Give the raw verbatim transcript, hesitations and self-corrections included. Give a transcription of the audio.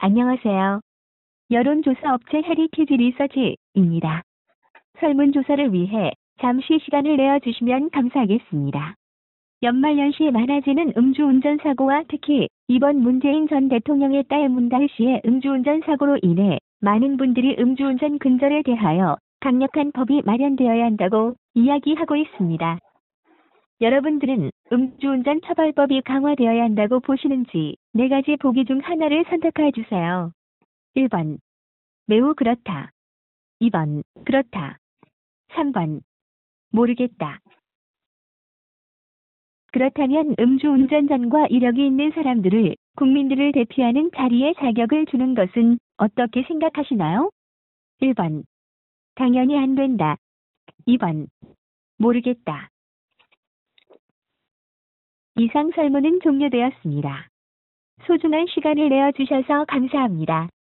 안녕하세요. 여론조사 업체 헤리티지 리서치입니다. 설문조사를 위해 잠시 시간을 내어주시면 감사하겠습니다. 연말연시에 많아지는 음주운전 사고와 특히 이번 문재인 전 대통령의 딸 문달 씨의 음주운전 사고로 인해 많은 분들이 음주운전 근절에 대하여 강력한 법이 마련되어야 한다고 이야기하고 있습니다. 여러분들은 음주운전 처벌법이 강화되어야 한다고 보시는지 네 가지 보기 중 하나를 선택해 주세요. 일 번. 매우 그렇다. 이 번. 그렇다. 삼 번. 모르겠다. 그렇다면 음주운전전과 이력이 있는 사람들을 국민들을 대표하는 자리에 자격을 주는 것은 어떻게 생각하시나요? 일 번. 당연히 안 된다. 이 번. 모르겠다. 이상 설문은 종료되었습니다. 소중한 시간을 내어주셔서 감사합니다.